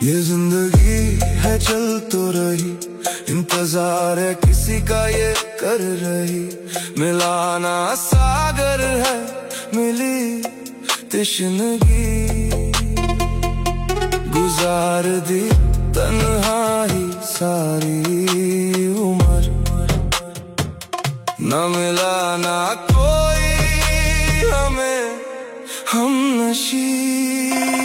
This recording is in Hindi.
ये जिंदगी है चल तो रही, इंतजार है किसी का ये कर रही। मिलाना सागर है, मिली तश्नगी, गुजार दी तन्हाई सारी उम्र। न मिला ना कोई हमें हमनशी।